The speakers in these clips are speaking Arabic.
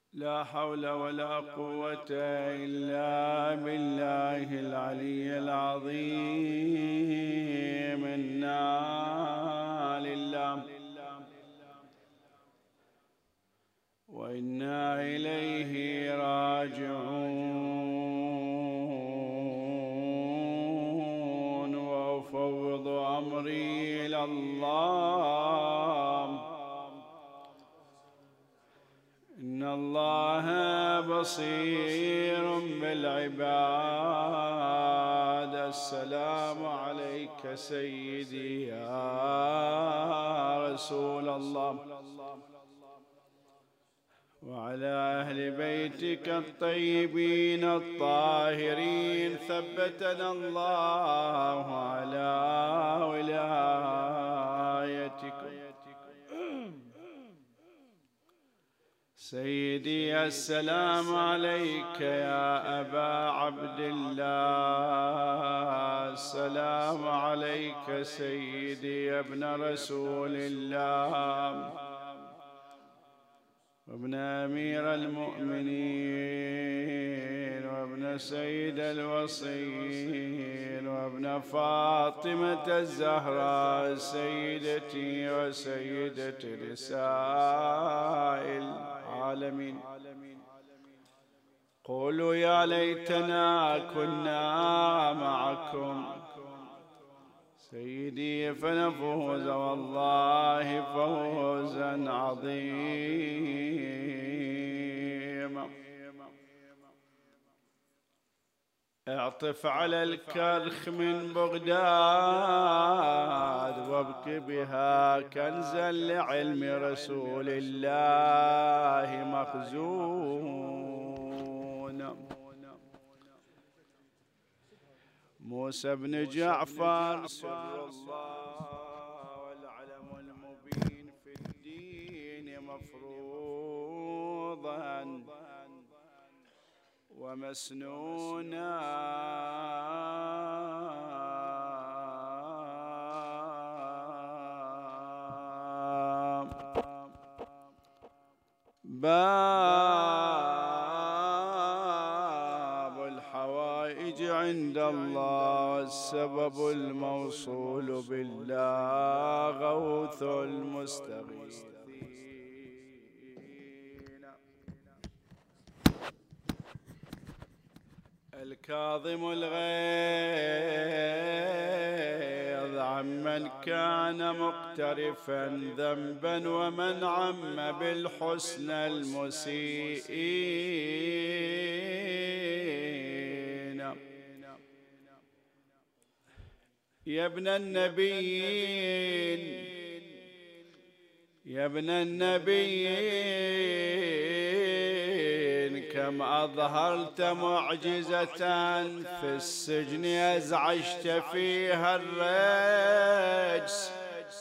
لا حول ولا قوة إلا بالله العلي العظيم. إنا لله وإنا إليه راجعون. وأفوض أمري إلى الله، إن الله بصير بالعباد. السلام عليك سيدي يا رسول الله، وعلى أهل بيتك الطيبين الطاهرين. ثبتنا الله على ولايتكم. سيدي السلام عليك يا أبا عبد الله، السلام عليك سيدي يا ابن رسول الله وابن أمير المؤمنين وابن سيد الوصيين وابن فاطمة الزهراء سيدتي وسيدة نساء العالمين. قولوا يا ليتنا كنا معكم سيدي فنفوز والله فوزا عظيما. اعطف على الكرخ من بغداد وابك بها كنزا لعلم رسول الله مخزون. موسى بن جعفر سر الله والعلم المبين في الدين مفروضا ومسنونا. باب الحوائج عند الله والسبب الموصول بالله غوث المستغيثين. الكاظم الغيظ عمن كان مقترفا ذنبا ومن عم بالحسن المسيئين. يا ابن النبيين يا ابن النبيين كم أظهرت معجزة في السجن أزعجت فيها الرجس.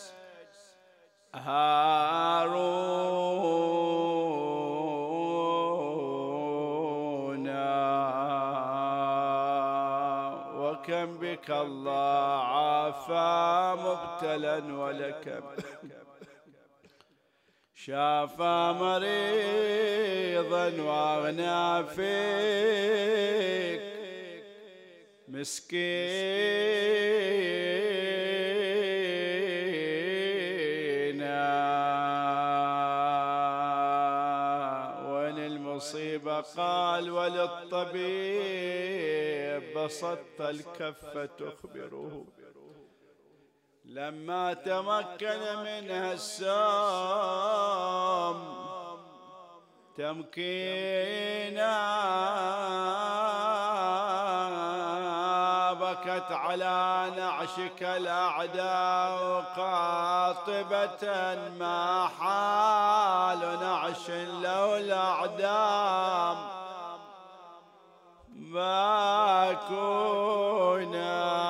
هارون وكم بك الله عافى مبتلا ولكم شافى مريضا واغنى فيك مسكينا. وين المصيبة قال وللطبيب بسطت الكف تخبره لما تمكن منها السام تمكينا. بكت على نعشك الأعداء قاطبة ما حال نعش لولا أعدام باكونا.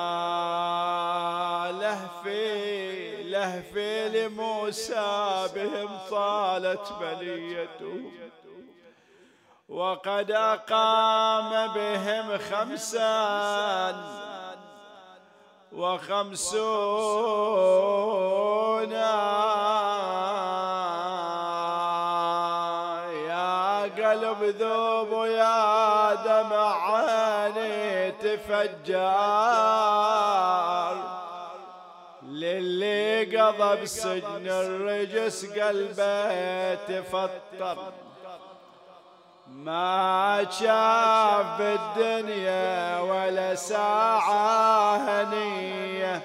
لهفي لموسى بهم طالت بليته وقد أقام بهم 55 يا قلب ذوب ويا دمع عيني تفجر، للي قضى بسجن الرجس قلبه تفطر، ما شاف بالدنيا ولا ساعة هنية،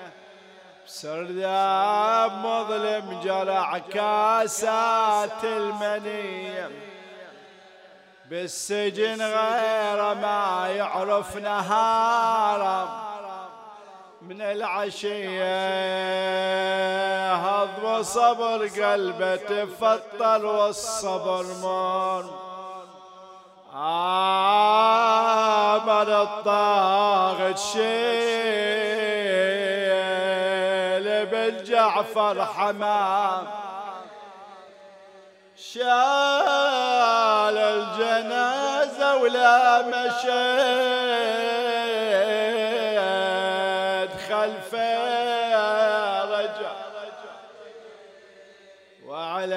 سرداب مظلم جرع كاسات المنية، بالسجن غير ما يعرف نهارا من العشية، هضم صبر قلبه تفطر والصبر مر، من الطاغت شيل بالجعفر حمام، شال الجنازة ولا مشيت خلفه رجع، وعلى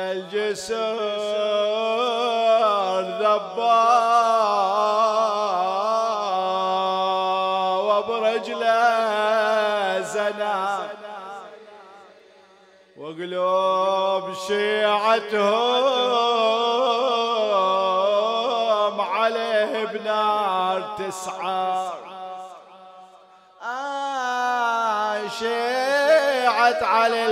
الجسر ذبا وبرجله زنا، وقلوب شيعتهم عليه بنار تسعر، شيعت على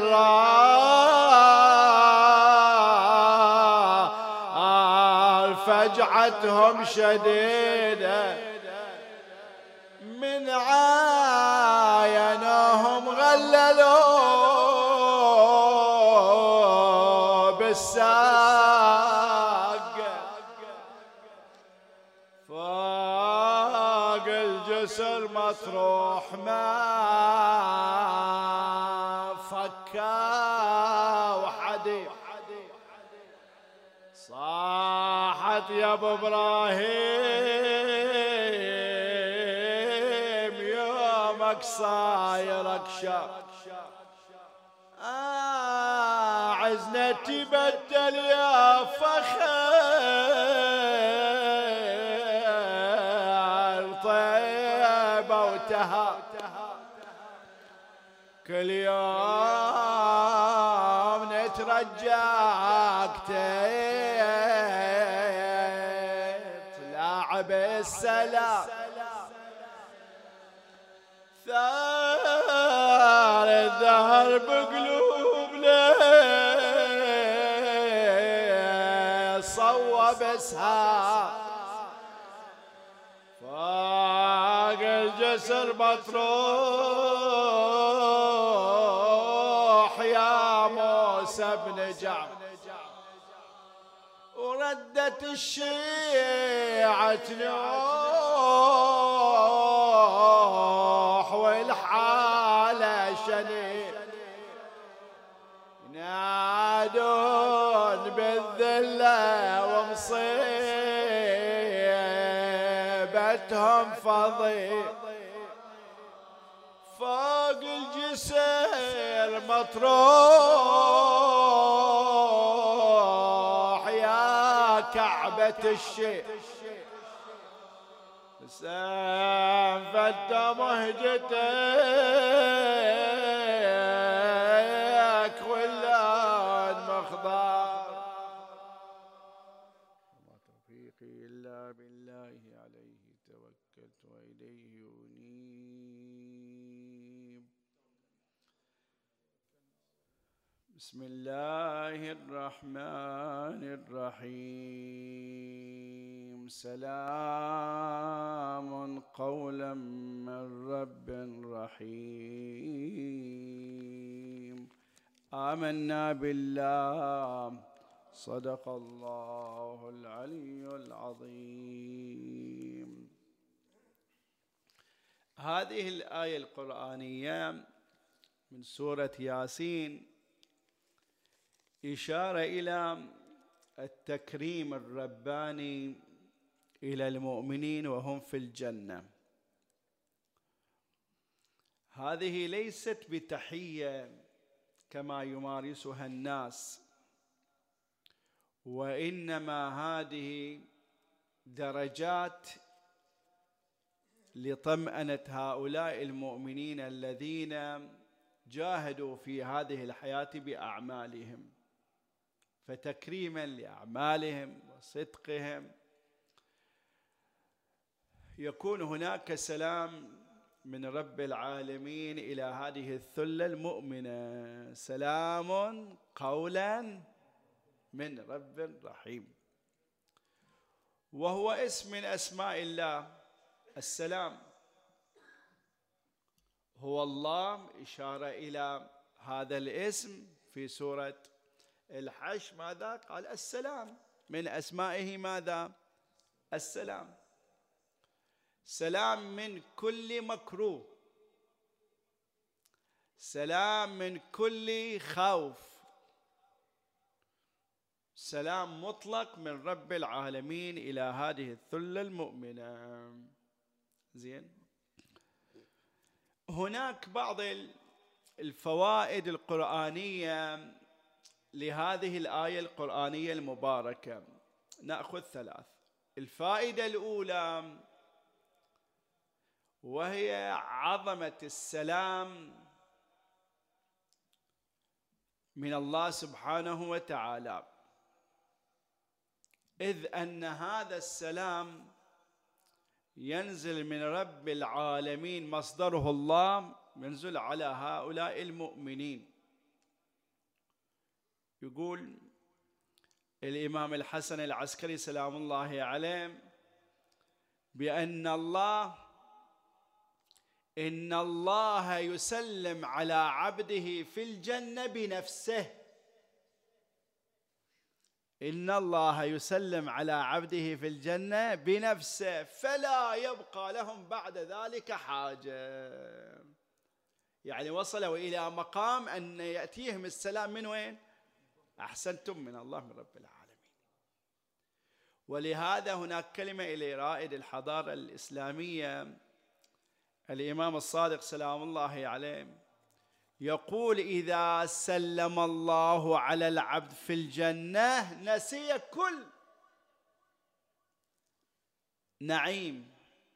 الكرار فجعتهم شديدة، من عاينهم غللوا بالساق، فوق الجسر مطروح ما فكا وحدي، صاحت يا ابو ابراهيم يومك صايرك شر، عزنا تبدل يا فخر طيبة وتهاب، كل يوم نترجاك تطلع بالسلام، ثار الدهر بقلوبنا صوب اسهام، فوق الجسر مطروح يا موسى بن جعفر، وردت الشيعة نوح والحالة شنيع، ينادون بالذلة ومصيبتهم فضيع، فوق الجسر مطروح يا كعبة الشيخ، سام فدم مهجتك ولا المخضار، وما توفيقي إلا بالله عليه توكلت وإليه أنيب. بسم الله الرحمن الرحيم، سلام قولا من رب رحيم، آمنا بالله صدق الله العلي العظيم. هذه الآية القرآنية من سورة ياسين إشارة إلى التكريم الرباني إلى المؤمنين وهم في الجنة. هذه ليست بتحية كما يمارسها الناس، وإنما هذه درجات لطمأنة هؤلاء المؤمنين الذين جاهدوا في هذه الحياة بأعمالهم، فتكريما لأعمالهم وصدقهم يكون هناك سلام من رب العالمين إلى هذه الثلة المؤمنة، سلام قولا من رب رحيم. وهو اسم من أسماء الله السلام، هو الله إشارة إلى هذا الاسم في سورة الحشر. ماذا قال؟ السلام، من أسمائه ماذا؟ السلام، سلام من كل مكروه، سلام من كل خوف، سلام مطلق من رب العالمين إلى هذه الثلة المؤمنة. زين، هناك بعض الفوائد القرآنية لهذه الآية القرآنية المباركة، نأخذ 3. الفائدة الأولى وهي عظمة السلام من الله سبحانه وتعالى، إذ أن هذا السلام ينزل من رب العالمين، مصدره الله، ينزل على هؤلاء المؤمنين. يقول الإمام الحسن العسكري سلام الله عليه بأن إن الله يسلم على عبده في الجنة بنفسه، إن الله يسلم على عبده في الجنة بنفسه، فلا يبقى لهم بعد ذلك حاجة. يعني وصلوا إلى مقام أن يأتيهم السلام من وين؟ أحسنتم، من الله، من رب العالمين. ولهذا هناك كلمة إلى رائد الحضارة الإسلامية الإمام الصادق سلام الله عليه يقول: إذا سلم الله على العبد في الجنة نسي كل نعيم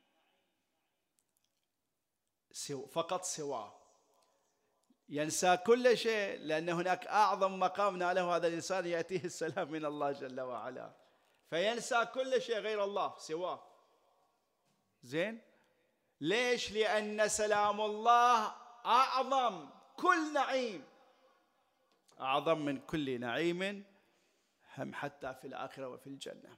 فقط سواه، ينسى كل شيء، لأن هناك أعظم مقام ناله هذا الإنسان يأتيه السلام من الله جل وعلا، فينسى كل شيء غير الله سواه. زين، ليش؟ لأن سلام الله أعظم كل نعيم، أعظم من كل نعيم، هم حتى في الآخرة وفي الجنة.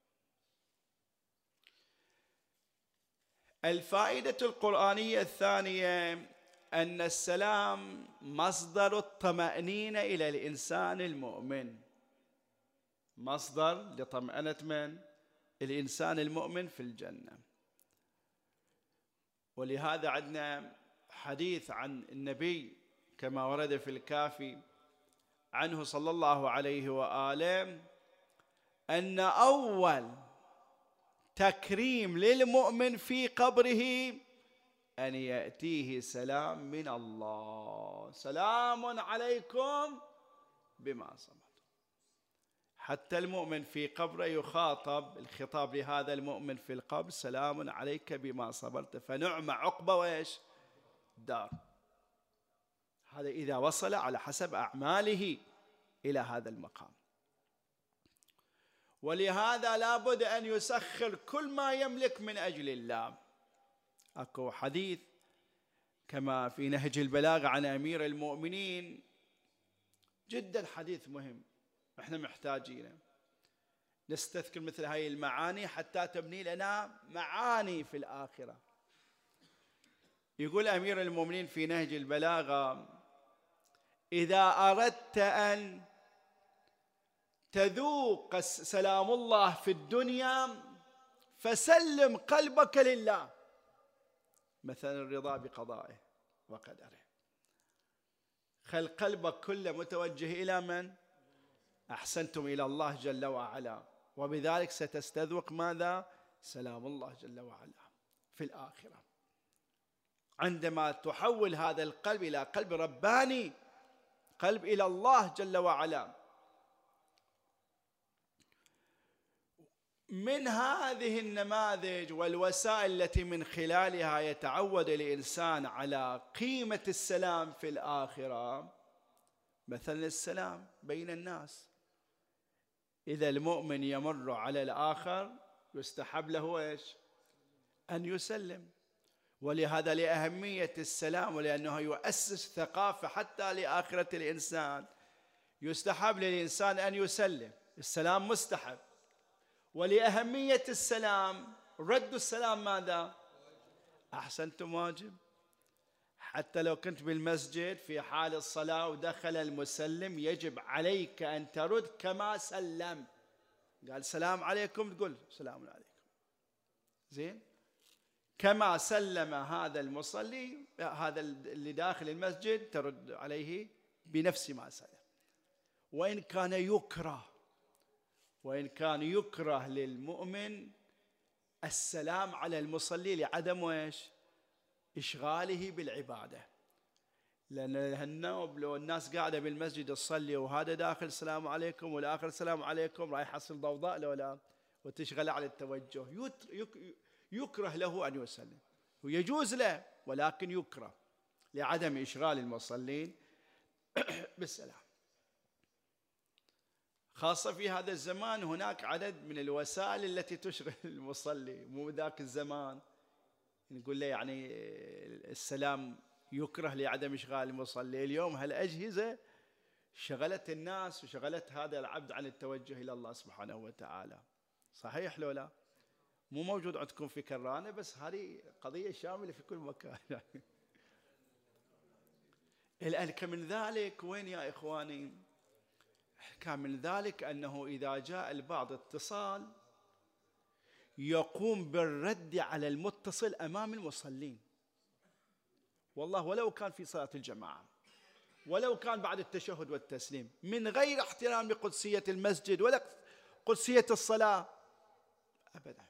الفائدة القرآنية الثانية أن السلام مصدر الطمأنينة إلى الإنسان المؤمن، مصدر لطمأنة من؟ الإنسان المؤمن في الجنة. ولهذا عندنا حديث عن النبي كما ورد في الكافي عنه صلى الله عليه وآله أن أول تكريم للمؤمن في قبره أن يأتيه سلام من الله، سلام عليكم بما صبرتم. حتى المؤمن في قبره يخاطب، الخطاب لهذا المؤمن في القبر: سلام عليك بما صبرت فنعم عقبى وإيش؟ دار. هذا إذا وصل على حسب أعماله إلى هذا المقام. ولهذا لابد أن يسخر كل ما يملك من أجل الله. أكو حديث كما في نهج البلاغة عن أمير المؤمنين، جدا حديث مهم، احنا محتاجينه نستذكر مثل هاي المعاني حتى تبني لنا معاني في الآخرة. يقول أمير المؤمنين في نهج البلاغة: إذا أردت أن تذوق سلام الله في الدنيا فسلم قلبك لله، مثلا الرضا بقضائه وقدره، خل قلبك كله متوجه إلى من؟ أحسنتم، إلى الله جل وعلا، وبذلك ستستذوق ماذا؟ سلام الله جل وعلا في الآخرة. عندما تحول هذا القلب إلى قلب رباني، قلب إلى الله جل وعلا، من هذه النماذج والوسائل التي من خلالها يتعود الإنسان على قيمة السلام في الآخرة، مثلا السلام بين الناس. إذا المؤمن يمر على الآخر يستحب له إيش؟ أن يسلم. ولهذا لأهمية السلام، ولأنه يؤسس ثقافة حتى لآخرة الإنسان، يستحب للإنسان أن يسلم. السلام مستحب. ولأهمية السلام رد السلام ماذا؟ أحسنتم، واجب. حتى لو كنت بالمسجد في حال الصلاة ودخل المسلم يجب عليك أن ترد كما سلم. قال سلام عليكم تقول سلام عليكم، زين؟ كما سلم هذا المصلي، هذا اللي داخل المسجد، ترد عليه بنفس ما سلم. وإن كان يكره للمؤمن السلام على المصلي لعدم ايش؟ إشغاله بالعبادة. لأن هالنوب لو الناس قاعدة بالمسجد تصلي وهذا داخل السلام عليكم والآخر السلام عليكم، راح يحصل ضوضاء لو لا، وتشغل على التوجه. يكره له أن يسلم، ويجوز له، ولكن يكره لعدم إشغال المصلين بالسلام. خاصة في هذا الزمان هناك عدد من الوسائل التي تشغل المصلي. مو ذاك الزمان نقول له يعني السلام يكره لعدم إشغال المصلي. اليوم هالأجهزة شغلت الناس وشغلت هذا العبد عن التوجه إلى الله سبحانه وتعالى. صحيح لو لا؟ مو موجود عندكم في كرانة، بس هذه قضية شاملة في كل مكان. الألك من ذلك وين يا إخواني؟ كان من ذلك أنه إذا جاء البعض اتصال يقوم بالرد على المتصل أمام المصلين، والله ولو كان في صلاة الجماعة، ولو كان بعد التشهد والتسليم، من غير احترام لقدسية المسجد ولا قدسية الصلاة أبدا.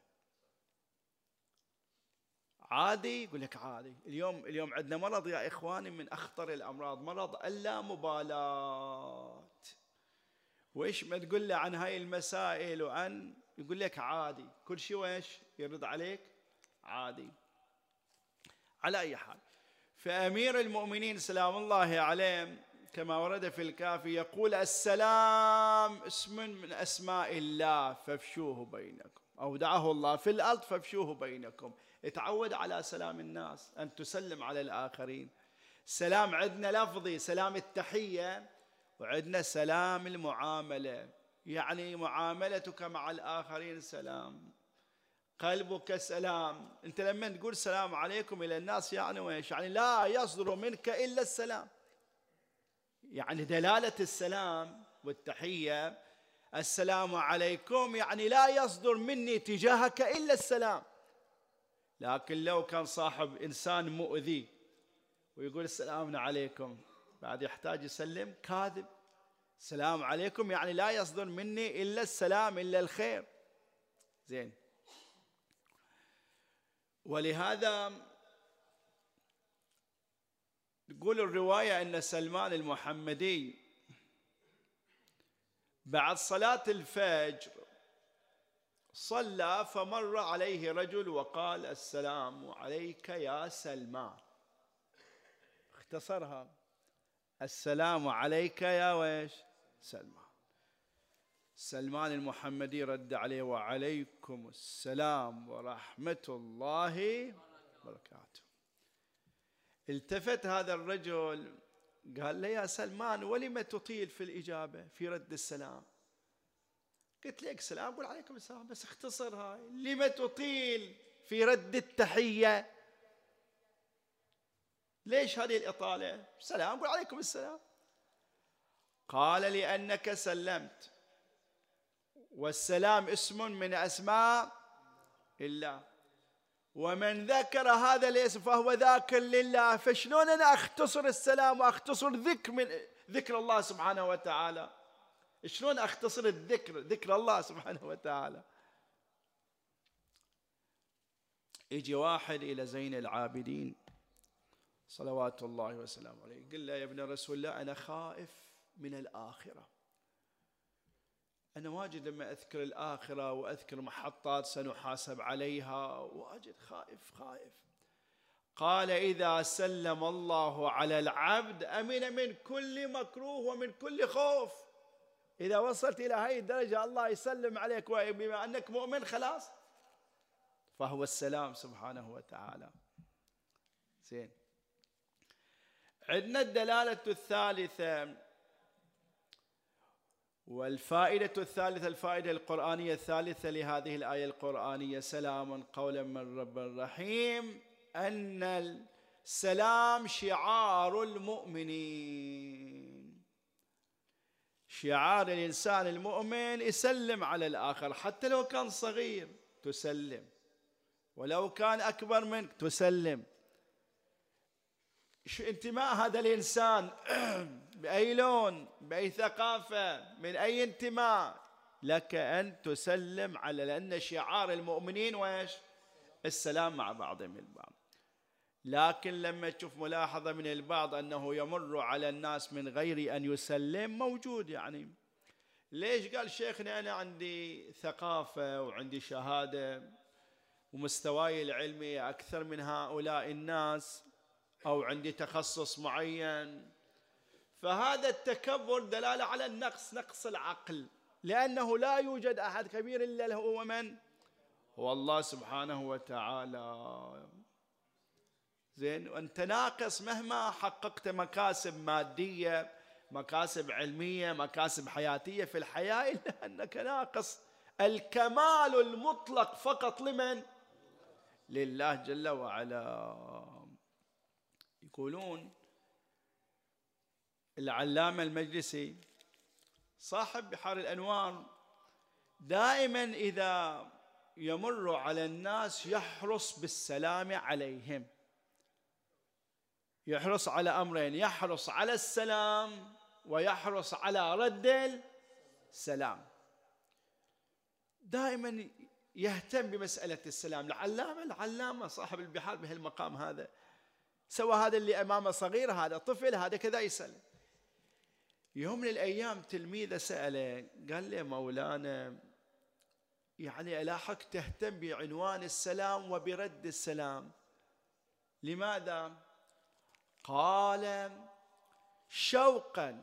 عادي، يقول لك عادي. اليوم عندنا مرض يا إخواني من أخطر الأمراض، مرض اللامبالاة. وإيش ما تقول له عن هاي المسائل وعن، يقول لك عادي، كل شيء وإيش يرد عليك عادي. على أي حال، فأمير المؤمنين سلام الله عليه كما ورد في الكافي يقول السلام اسم من أسماء الله فافشوه بينكم، أودعه الله في الأرض فافشوه بينكم. اتعود على سلام الناس، أن تسلم على الآخرين. سلام عندنا لفظي سلام التحية، وعندنا سلام المعاملة، يعني معاملتك مع الآخرين سلام، قلبك سلام. أنت لما تقول السلام عليكم إلى الناس يعني وإيش؟ يعني لا يصدر منك إلا السلام. يعني دلالة السلام والتحية السلام عليكم، يعني لا يصدر مني تجاهك إلا السلام. لكن لو كان صاحب إنسان مؤذي ويقول السلام عليكم بعد يحتاج يسلم، كاذب. السلام عليكم يعني لا يصدر مني إلا السلام، إلا الخير، زين. ولهذا تقول الرواية أن سلمان المحمدي بعد صلاة الفجر صلى فمر عليه رجل وقال السلام عليك يا سلمان. اختصرها، السلام عليك يا ويش سلمان. سلمان المحمدي رد عليه وعليكم السلام ورحمة الله وبركاته. التفت هذا الرجل قال له يا سلمان ولم تطيل في الإجابة في رد السلام؟ قلت لك سلام قل عليكم السلام، بس اختصرها. لم تطيل في رد التحية؟ ليش هذه الإطالة؟ سلام قل عليكم السلام. قال لأنك سلمت، والسلام اسم من أسماء الله، ومن ذكر هذا الاسم فهو ذاكر لله. فشلون أنا أختصر السلام وأختصر ذكر الله سبحانه وتعالى؟ شلون أختصر ذكر الله سبحانه وتعالى؟ يجي واحد إلى زين العابدين صلوات الله وسلامه عليه، قل له يا ابن رسول الله أنا خائف من الآخرة، أنا واجد لما أذكر الآخرة وأذكر محطات سنحاسب عليها واجد خائف. قال إذا سلم الله على العبد أمن من كل مكروه ومن كل خوف. إذا وصلت إلى هذه الدرجة الله يسلم عليك بما أنك مؤمن خلاص، فهو السلام سبحانه وتعالى. زين، عندنا الدلالة الثالثة والفائدة الثالثة، الفائدة القرآنية الثالثة لهذه الآية القرآنية: سلام قولا من رب رحيم، أن السلام شعار المؤمنين. شعار الإنسان المؤمن يسلم على الآخر، حتى لو كان صغير تسلم، ولو كان أكبر منك تسلم. شو انتماء هذا الإنسان بأي لون، بأي ثقافة، من أي انتماء، لك أن تسلم على، لأن شعار المؤمنين وإيش؟ السلام مع بعضهم البعض. لكن لما تشوف ملاحظة من البعض أنه يمر على الناس من غير أن يسلم، موجود يعني. ليش؟ قال شيخنا أنا عندي ثقافة وعندي شهادة ومستواي العلمي أكثر من هؤلاء الناس، أو عندي تخصص معين. فهذا التكبر دلالة على النقص، نقص العقل، لأنه لا يوجد أحد كبير إلا هو من؟ هو الله سبحانه وتعالى. زين، وأنت ناقص مهما حققت مكاسب مادية، مكاسب علمية، مكاسب حياتية في الحياة، إلا أنك ناقص. الكمال المطلق فقط لمن؟ لله جل وعلا. يقولون العلامة المجلسي صاحب بحار الأنوار دائما إذا يمر على الناس يحرص بالسلام عليهم، يحرص على أمرين: يحرص على السلام ويحرص على رد السلام. دائما يهتم بمسألة السلام. العلامة صاحب البحار بهالمقام هذا، سوى هذا اللي أمامه صغير، هذا طفل، هذا كذا يسلم. يوم من الأيام تلميذه سأله، قال له: مولانا يعني ألاحظك تهتم بعنوان السلام وبرد السلام، لماذا؟ قال: شوقا،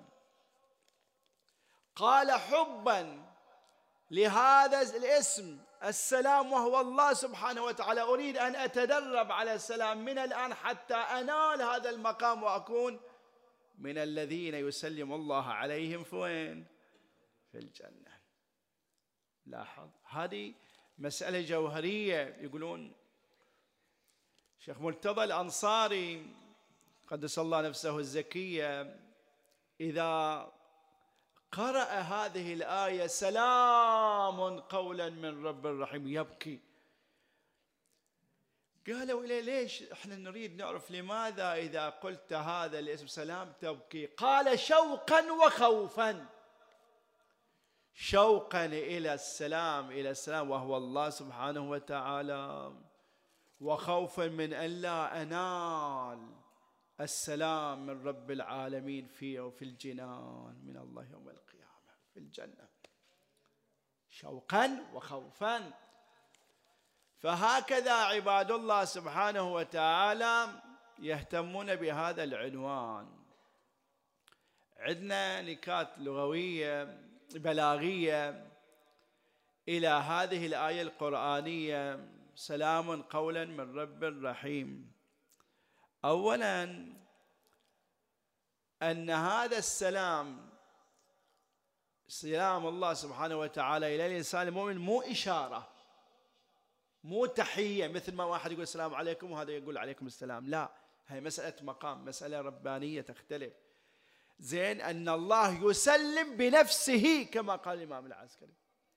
قال حبا لهذا الاسم السلام وهو الله سبحانه وتعالى. أريد أن أتدرب على السلام من الآن حتى أنال هذا المقام وأكون من الذين يسلم الله عليهم فين؟ في الجنة. لاحظ، هذه مسألة جوهرية. يقولون شيخ مرتضى الأنصاري قدس الله نفسه الزكية إذا قرأ هذه الآية سلام قولا من رب رحيم يبكي. قالوا إليه: ليش احنا نريد نعرف لماذا إذا قلت هذا الاسم سلام تبكي؟ قال: شوقا وخوفا، شوقا إلى السلام، إلى السلام وهو الله سبحانه وتعالى، وخوفا من أن لا أنال السلام من رب العالمين فيه وفي الجنان من الله يوم القيامة في الجنة. شوقا وخوفا. فهكذا عباد الله سبحانه وتعالى يهتمون بهذا العنوان. عندنا نكات لغوية بلاغية إلى هذه الآية القرآنية: سلام قولا من رب رحيم. أولا أن هذا السلام، سلام الله سبحانه وتعالى إلى الإنسان المؤمن، مو إشارة، مو تحية مثل ما واحد يقول السلام عليكم وهذا يقول عليكم السلام، لا، هي مسألة مقام، مسألة ربانية تختلف. زين، أن الله يسلم بنفسه كما قال الإمام العسكري.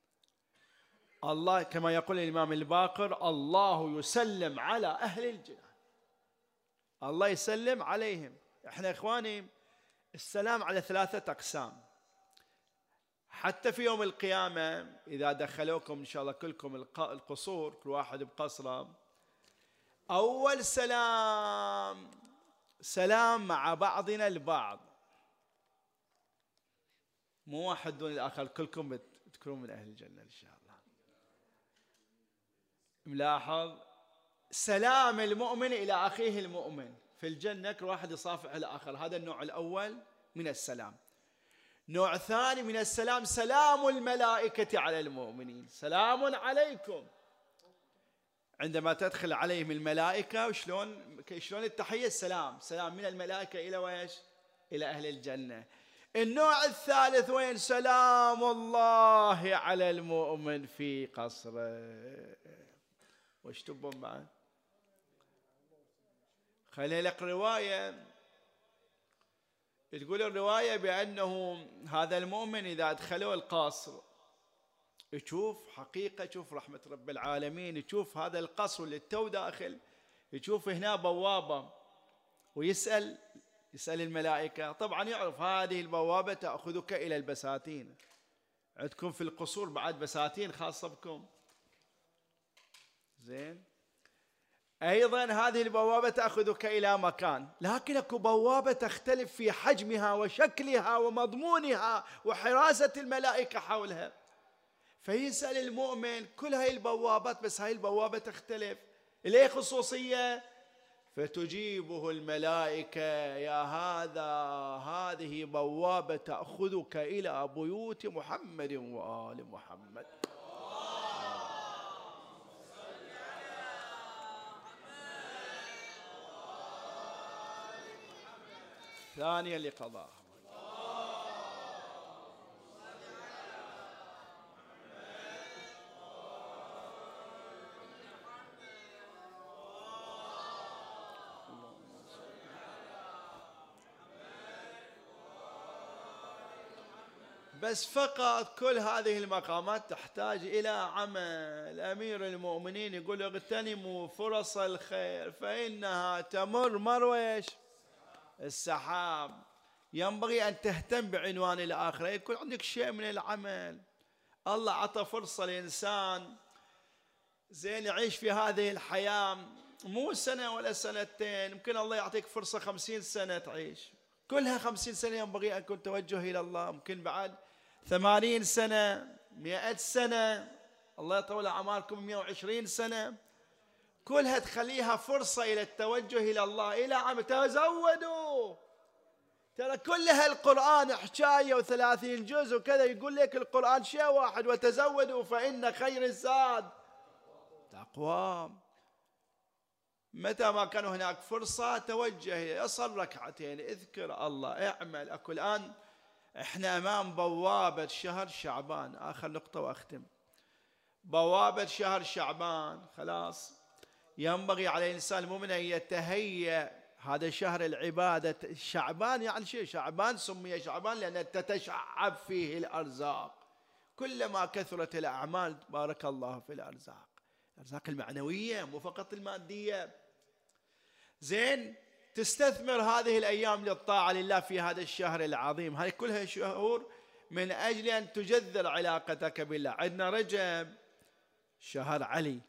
الله كما يقول الإمام الباقر: الله يسلم على أهل الجنان، الله يسلم عليهم. احنا إخواني السلام على 3 أقسام. حتى في يوم القيامة إذا دخلوكم إن شاء الله كلكم القصور، كل واحد بقصره، أول سلام سلام مع بعضنا البعض، مو واحد دون الآخر، كلكم وتكونون من أهل الجنة إن شاء الله. ملاحظ سلام المؤمن إلى أخيه المؤمن في الجنة، كل واحد يصافح الآخر، هذا النوع الأول من السلام. نوع ثاني من السلام سلام الملائكة على المؤمنين، سلام عليكم. عندما تدخل عليهم الملائكة وشلون التحية، السلام، سلام من الملائكة إلى ويش؟ إلى أهل الجنة. النوع الثالث وين؟ سلام الله على المؤمن في قصره. وش تبون بعد؟ خلينا لك رواية تقول الرواية بأنه هذا المؤمن إذا أدخلوا القصر يشوف حقيقة، يشوف رحمة رب العالمين، يشوف هذا القصر اللي تو داخل، يشوف هنا بوابة ويسأل الملائكة. طبعا يعرف هذه البوابة تأخذك إلى البساتين، عندكم في القصور بعد بساتين خاصة بكم، زين. أيضا هذه البوابة تأخذك إلى مكان، لكن اكو بوابة تختلف في حجمها وشكلها ومضمونها وحراسة الملائكة حولها. فيسأل المؤمن كل هاي البوابات، بس هاي البوابة تختلف، إليه خصوصية، فتجيبه الملائكة يا هذه بوابة تأخذك إلى بيوت محمد وآل محمد. ثانيا لقضاء. بس فقط كل هذه المقامات تحتاج إلى عمل. أمير المؤمنين يقول اغتنموا فرص الخير فإنها تمر مرويش السحاب. ينبغي أن تهتم بعنوان الآخرة، يكون عندك شيء من العمل. الله عطى فرصة لإنسان زين يعيش في هذه الحياة، مو سنة ولا سنتين، يمكن الله يعطيك فرصة 50 سنة تعيش، كلها 50 سنة ينبغي أن يكون توجه إلى الله. ممكن بعد 80 سنة 100 سنة، الله يطول أعماركم 120 سنة، كلها تخليها فرصة إلى التوجه إلى الله، إلى عمل. تزودوا، ترى كلها القرآن حكاية و30 جزء وكذا، يقول لك القرآن شيء واحد، وتزودوا فإن خير الزاد تقوى. متى ما كان هناك فرصة توجه، اصل ركعتين، اذكر الله، اعمل. اكو الآن احنا امام بوابة شهر شعبان، اخر نقطة واختم. بوابة شهر شعبان خلاص، ينبغي على الانسان المؤمن ان يتهيأ. هذا شهر العبادة، شعبان يعني شيء، شعبان سمي شعبان لأن تتشعب فيه الأرزاق. كلما كثرت الأعمال بارك الله في الأرزاق، الأرزاق المعنوية مو فقط المادية. زين، تستثمر هذه الأيام للطاعة لله في هذا الشهر العظيم. هذه كلها شهور من أجل أن تجذر علاقتك بالله. عندنا رجب شهر علي،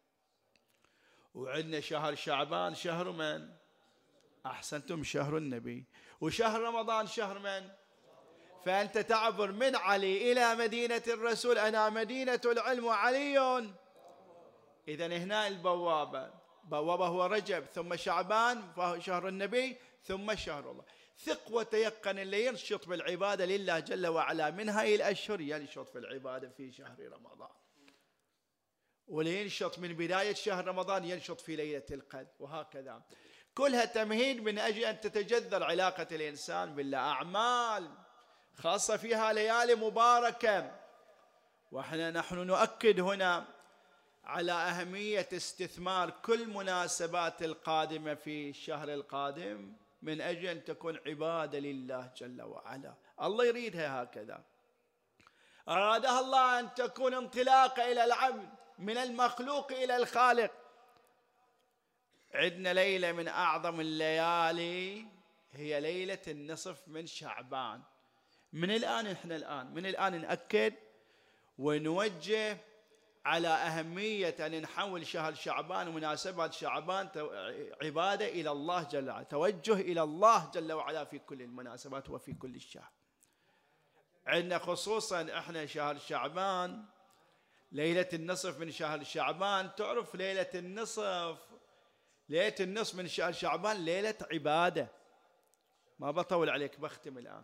وعندنا شهر شعبان شهر من؟ أحسنتم، شهر النبي. وشهر رمضان شهر من؟ فأنت تعبر من علي إلى مدينة الرسول، أنا مدينة العلم وعلي. إذن هنا البوابة، بوابة هو رجب، ثم شعبان فهو شهر النبي، ثم شهر الله. ثق وتيقن اللي ينشط بالعبادة لله جل وعلا من هاي الأشهر ينشط في العبادة في شهر رمضان، واللي ينشط من بداية شهر رمضان ينشط في ليلة القدر، وهكذا. كلها تمهيد من أجل أن تتجذر علاقة الإنسان بالله. أعمال خاصة فيها ليالي مباركة، نحن نؤكد هنا على أهمية استثمار كل مناسبات القادمة في الشهر القادم من أجل أن تكون عبادة لله جل وعلا. الله يريدها هكذا، أرادها الله أن تكون انطلاقة إلى العبد من المخلوق إلى الخالق. عندنا ليلة من أعظم الليالي هي ليلة النصف من شعبان. من الآن نأكد ونوجه على أهمية أن نحول شهر شعبان ومناسبات شعبان عبادة إلى الله جل وعلا، توجه إلى الله جل وعلا في كل المناسبات وفي كل الشهر. عندنا خصوصا احنا شهر شعبان، ليلة النصف من شهر شعبان. تعرف ليلة النصف، ليلة النصف من شهر شعبان ليلة عبادة. ما بطول عليك، بختم الآن.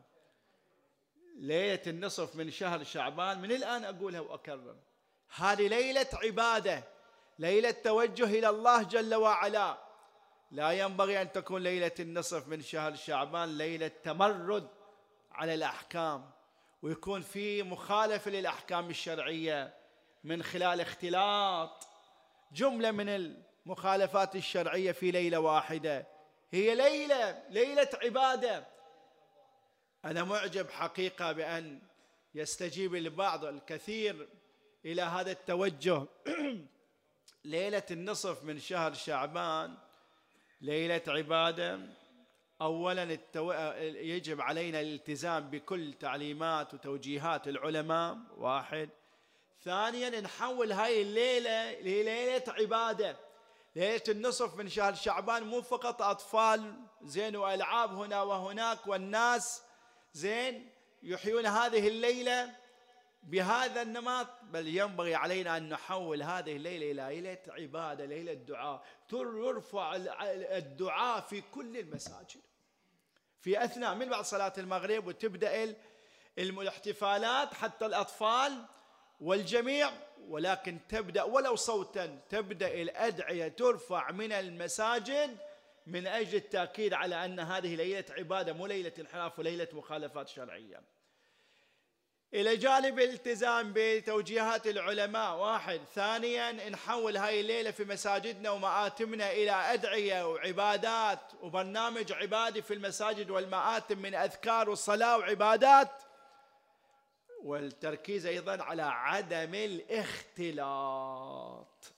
ليلة النصف من شهر شعبان من الآن أقولها وأكرر، هذه ليلة عبادة، ليلة توجه إلى الله جل وعلا. لا ينبغي أن تكون ليلة النصف من شهر شعبان ليلة تمرد على الأحكام، ويكون في مخالفة للأحكام الشرعية من خلال اختلاط جملة من المخالفات الشرعية في ليلة واحدة. هي ليلة عبادة. أنا معجب حقيقة بأن يستجيب البعض الكثير إلى هذا التوجه. ليلة النصف من شهر شعبان ليلة عبادة. أولا يجب علينا الالتزام بكل تعليمات وتوجيهات العلماء، واحد. ثانيا نحول هاي الليلة لليلة عبادة. ليلة النصف من شهر شعبان مو فقط أطفال زين وألعاب هنا وهناك والناس زين يحيون هذه الليلة بهذا النمط، بل ينبغي علينا أن نحول هذه الليلة إلى ليلة عبادة، ليلة دعاء. يرفع الدعاء في كل المساجد في أثناء من بعد صلاة المغرب، وتبدأ الاحتفالات حتى الأطفال والجميع، ولكن تبدأ ولو صوتا، تبدأ الأدعية ترفع من المساجد من أجل التأكيد على أن هذه ليلة عبادة مو ليلة انحراف وليلة مخالفات شرعية. إلى جانب الالتزام بتوجيهات العلماء، واحد. ثانيا نحول هاي الليلة في مساجدنا ومآتمنا إلى أدعية وعبادات وبرنامج عبادي في المساجد والمآتم من أذكار والصلاة وعبادات، والتركيز أيضا على عدم الاختلاط.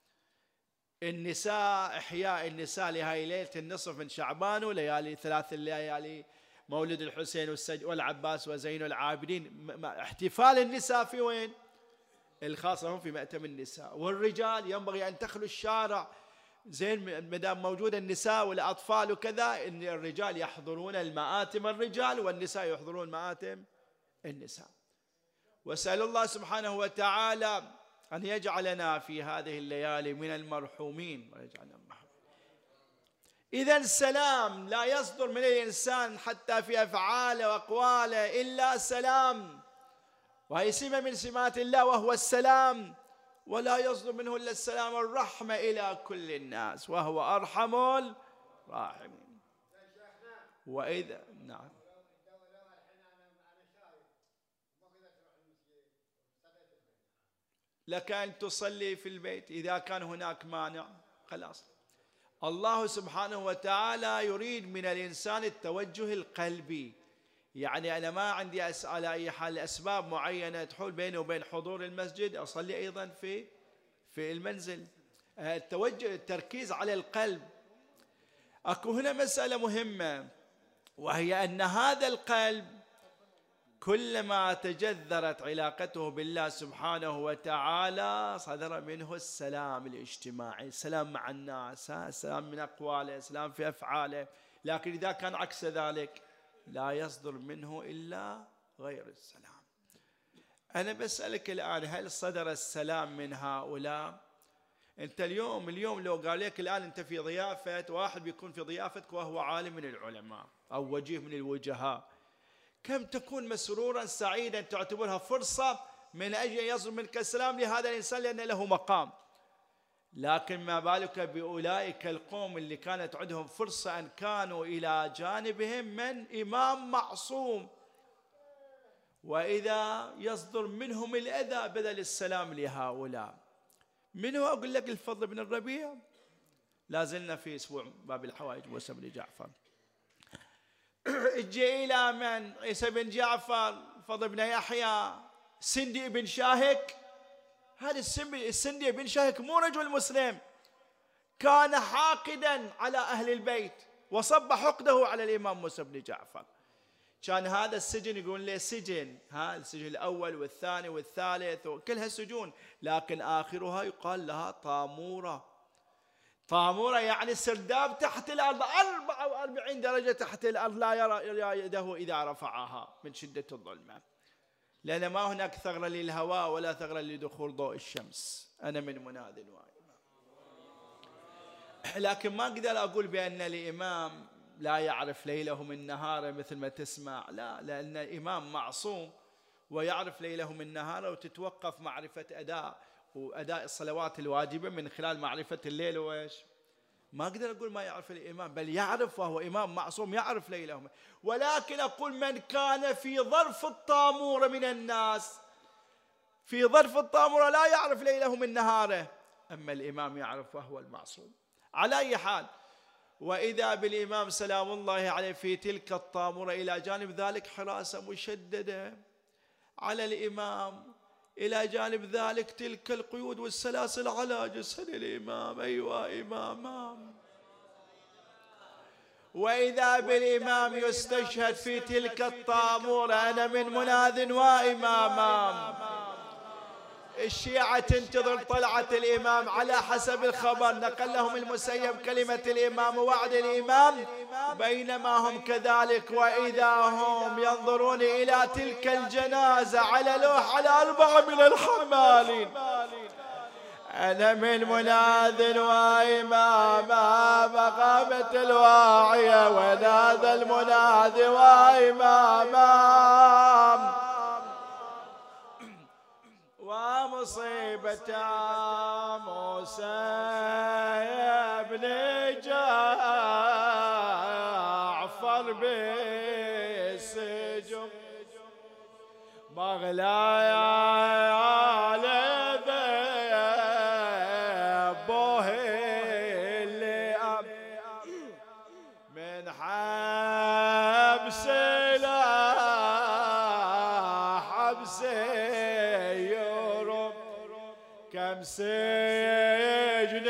النساء، إحياء النساء لهاي ليلة النصف من شعبان وليالي 3 الليالي مولد الحسين والعباس وزين العابدين. احتفال النساء في وين؟ الخاصة هم في مأتم النساء. والرجال ينبغي أن تخلو الشارع زين مدام موجود النساء والأطفال وكذا، إن الرجال يحضرون المآتم الرجال والنساء يحضرون مآتم النساء. وأسأل الله سبحانه وتعالى أن يجعلنا في هذه الليالي من المرحومين ويجعلنا محرومين. إذا السلام لا يصدر من الإنسان حتى في أفعاله وأقواله إلا سلام، وهي سمة من سمات الله وهو السلام، ولا يصدر منه إلا السلام والرحمة إلى كل الناس وهو أرحم الراحمين. وإذا نعم لك أن تصلي في البيت إذا كان هناك مانع، خلاص. الله سبحانه وتعالى يريد من الإنسان التوجه القلبي. يعني أنا ما عندي على أي حال أسباب معينة تحول بيني وبين حضور المسجد، أصلي أيضا في المنزل. التوجه، التركيز على القلب. أكو هنا مسألة مهمة، وهي أن هذا القلب كلما تجذرت علاقته بالله سبحانه وتعالى صدر منه السلام الاجتماعي، السلام مع الناس، السلام من أقواله، السلام في أفعاله. لكن إذا كان عكس ذلك لا يصدر منه إلا غير السلام. أنا بسألك الآن، هل صدر السلام من هؤلاء؟ أنت اليوم لو قال لك الآن أنت في ضيافة واحد بيكون في ضيافتك وهو عالم من العلماء أو وجيه من الوجهاء، كم تكون مسرورا سعيدا، تعتبرها فرصة من أجل أن يصدر منك السلام لهذا الإنسان لأن له مقام. لكن ما بالك بأولئك القوم اللي كانت عندهم فرصة أن كانوا إلى جانبهم من إمام معصوم، وإذا يصدر منهم الأذى بدل السلام لهؤلاء. من هو؟ أقول لك الفضل بن الربيع. لازلنا في أسبوع باب الحوائج موسى بن جعفر. اجي إلى من؟ عيسى بن جعفر، فضل بن يحيى، سندي بن شاهك. هذا السندي بن شاهك مو رجل مسلم، كان حاقدا على أهل البيت وصب حقده على الإمام موسى بن جعفر. كان هذا السجن يقول له سجن، السجن الأول والثاني والثالث وكلها سجون، لكن آخرها يقال لها طامورة. طامورة يعني سرداب تحت الأرض 44 درجة تحت الأرض، لا يرى يده إذا رفعها من شدة الظلمة. لأن ما هناك ثغرة للهواء ولا ثغرة لدخول ضوء الشمس. أنا من مناد وإمام. لكن ما أقدر أقول بأن الإمام لا يعرف ليله من نهاره مثل ما تسمع، لا، لأن الإمام معصوم ويعرف ليله من نهاره، وتتوقف معرفة وأداء الصلوات الواجبة من خلال معرفة الليل وإيش. ما أقدر أقول ما يعرف الإمام، بل يعرف، وهو إمام معصوم يعرف ليله. ولكن أقول من كان في ظرف الطامورة من الناس، في ظرف الطامورة لا يعرف ليله من نهاره، أما الإمام يعرف وهو المعصوم. على أي حال، وإذا بالإمام سلام الله عليه في تلك الطامورة، إلى جانب ذلك حراسة مشددة على الإمام، إلى جانب ذلك تلك القيود والسلاسل على جسد الإمام. أيوة إمام. وإذا بالإمام يستشهد في تلك الطامورة، أنا من مناذ وإمام. الشيعة تنتظر طلعة الإمام على حسب الخبر، نقل لهم المسيب كلمة الإمام ووعد الإمام، بينما هم كذلك وإذا هم ينظرون إلى تلك الجنازة على لوح على 4 من الحمالين. أنا من مناذ وإمام مقامة الواعية، وناذ المناذ وإمام. ومصيبة موسى بن جعفر بالسجن، مغلايا لذبوه اللي من حبس لا حبس كم سجن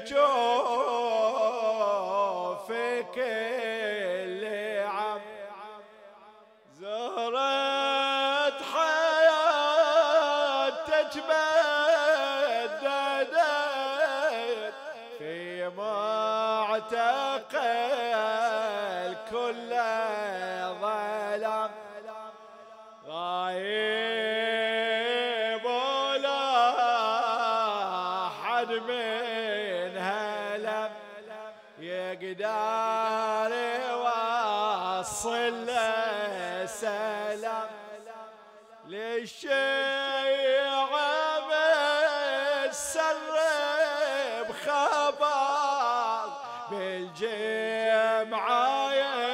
تشوف في كل عام، زهرة حياة تتمددت في معتقل كل ظلام، غايب ولا حد من هلم يقدر يوصل سلام للشيعة متسرب خبر بالجمعة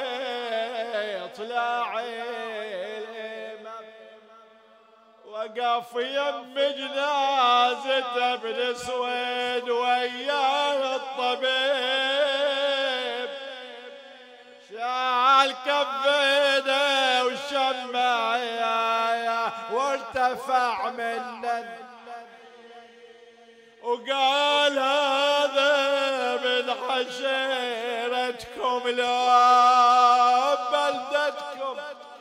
يطلع الإمام، وقف يم جنازته ابن سويد وياه الطبيب، شال كفيده وشمع وارتفع منه، وقال هذا من عشيرتكم لا بلدتكم،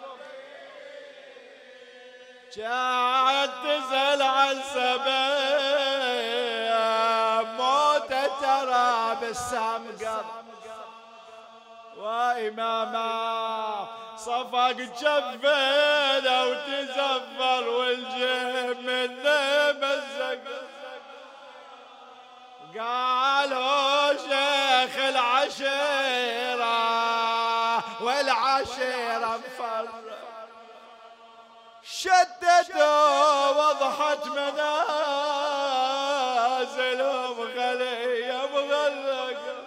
كانت تزل عن سبب موته ترى بالسمقر، وإماما صفق جفينه وتزفر والجيب منه مزق، قالوا شيخ العشيرة والعشيرة مفرق، شدته وضحت منازلهم غلية مغلقة،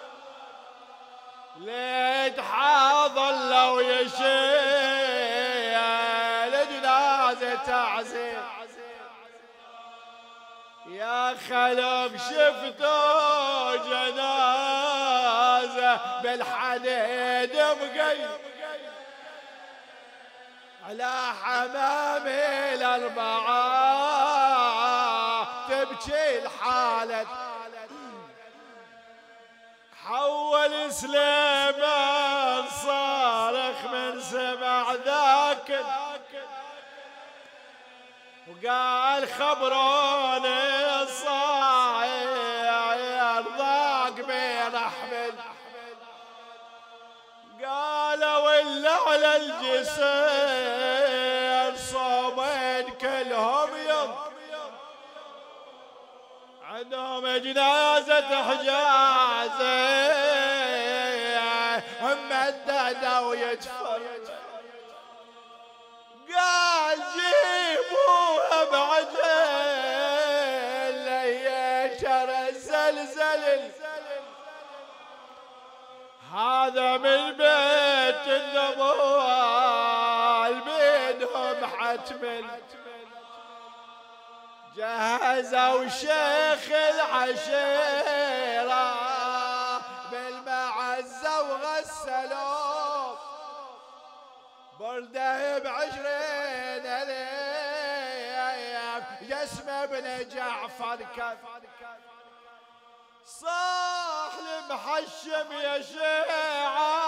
ليت حاضلوا يشيل جنازة تعزيز، يا خلق شفتوا جنازة بالحديد مقيد، على حمامي الأربعة تبكي الحالة، حول سليمان صارخ من سمع ذاك، وقال خبروني الصاير ضاق بين أحمل، قالوا إلا على الجسر صوب عندهم جنازة حجازي ممددة ويتفرج، قال جيبوها بعجل ليشر الزلزل، هذا من بيت النبوة بينهم حتمل. جهزوا شيخ العشيرة بالمعزة وغسلوه، برده ب20 أيام. جسم ابن جعفر كف صاح المحشم يا شيعة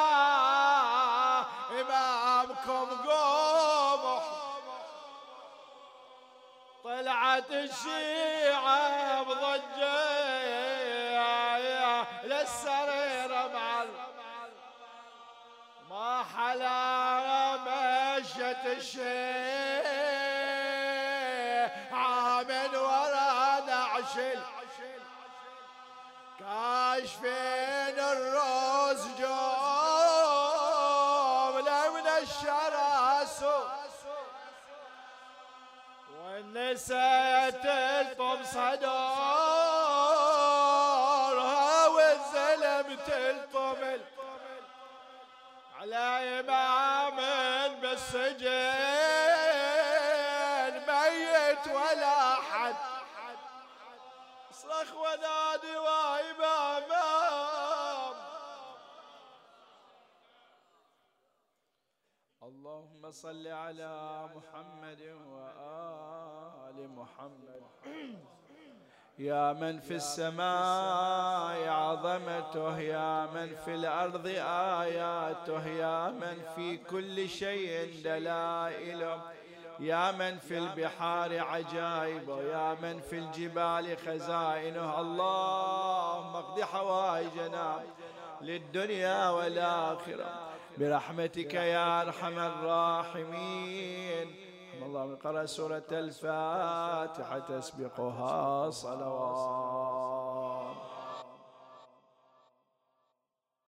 إمامكم قوموا. طلعت الشيعة بضجة للسريرة مع ما حلا مشت الشيعة من ورا نعشل، كاشفين الروس جملة من الشراسو، والنساء تلطم صدورها والزلم تلطم على إمام بالسجن ميت ولا حد. صرخ ونادي وإمام اللهم صل على محمد وآل محمد. يا من في السماء عظمته، يا من في الأرض آياته، يا من في كل شيء دلائله، يا من في البحار عجائبه، يا من في الجبال خزائنه. اللهم اقض حوائجنا للدنيا والآخرة برحمتك يا أرحم الراحمين. اللهم قرأ سورة الفاتحة تسبقها صلوات.